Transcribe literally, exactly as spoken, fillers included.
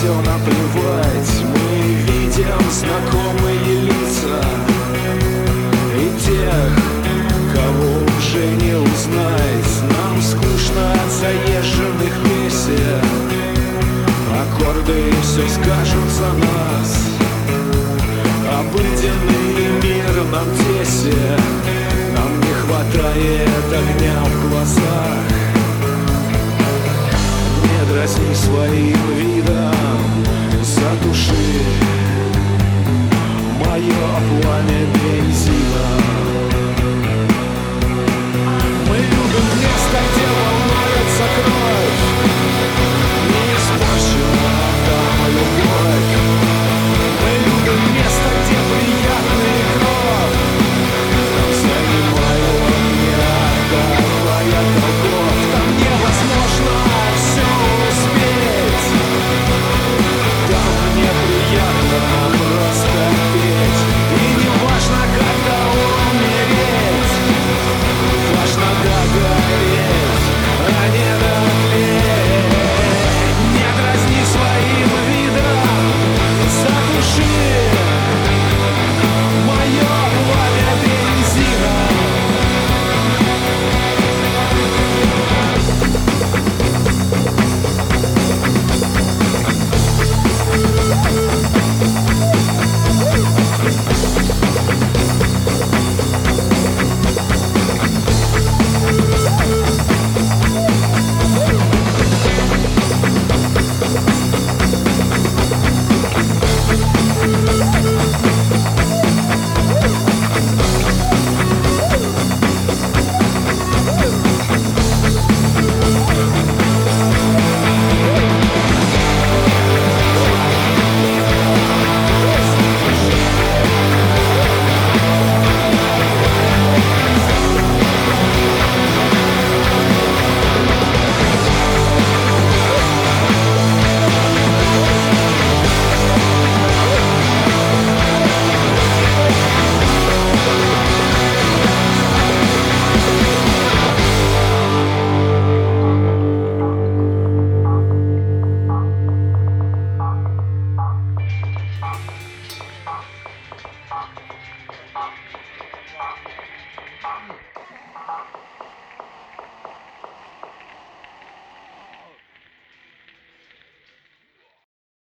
все наплевать. Мы видим знакомые лица и тех, кого уже не узнать. Нам скучно от заезженных песен, аккорды все скажут за нас. Обыденный мир нам тесен, нам не хватает огня в глазах. Не дразни своим видом, затуши мое пламя.